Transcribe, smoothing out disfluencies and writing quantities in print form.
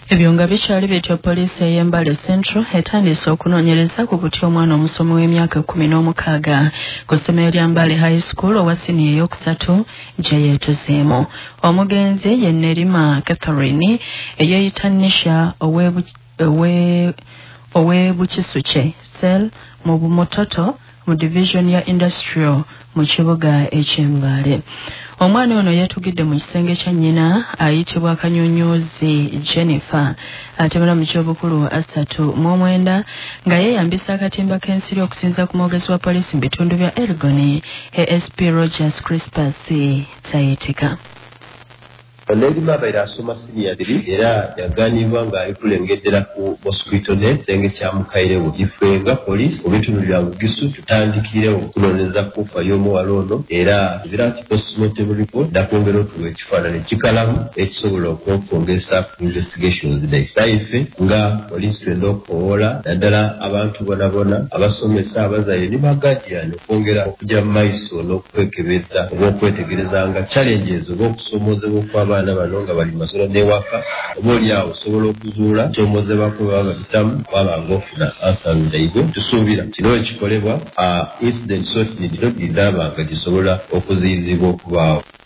Ebyo nga bikyali bityo poliisi ey'Embale Central etandise okunoonyereza ku kutya omwana omusomi w'emyaka 16 ku ssomero lya Mbale High School owa siniya eyokusatu gye yeetuzeemu. Omugenzi ye Nerima Catherine eyeeyita Nisha ow'Ebukisuche Cell mu Bumototo mu division ya Industrial mu kibuga eky'Embale. Omwana ono yatugidde mu kisenge kya nnyina ayitibwa Kanyonyoozi Jennifer ate mulamu ky'obukulu 39 nga yeeyambisa akatimba k'ensiri okusinza ku mwogezi wa poliisi mu bitundu bya Elgon ASP Rogers Crispus Tayetika. Nerima abaire asoma siniya 3 era yaganibwa nga alikulengedera ku mosquito net kisenge kya Mukairewo. Ife nga poliisi mu bitundu bya Bugisu tutandikirewo okunoonyereza ku fa y'omuwala ono era birati postmortem report dakwongera okuwa ekifaananyi kikalamu ekisobola okwongeza ku investigations dayisa ife nga poliisi twenda okukoola naddala abantu bonabona abasomesa abazaire ne bagadiani okwongera okujja mu maiso n'okwekebeza oba okwetegereza nga challenges oba okusomoozebwa kw'abaana bano nga bali masolo n'ewaka oba oli awo osobola okuzuula kyomozebwako baba babitamu waba ng'ofuna answers zaibwe. Tusuubira kino ekikolebwa incident sort nidiro gidaba nga gisobola okuziyizibwa okubaawo.